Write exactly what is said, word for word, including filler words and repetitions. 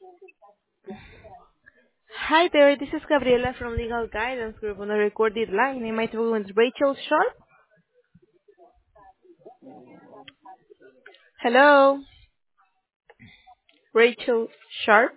Hi there, this is Gabriela from Legal Guidance Group on a recorded line. Am I talking with Rachel Sharp? Hello, Rachel Sharp.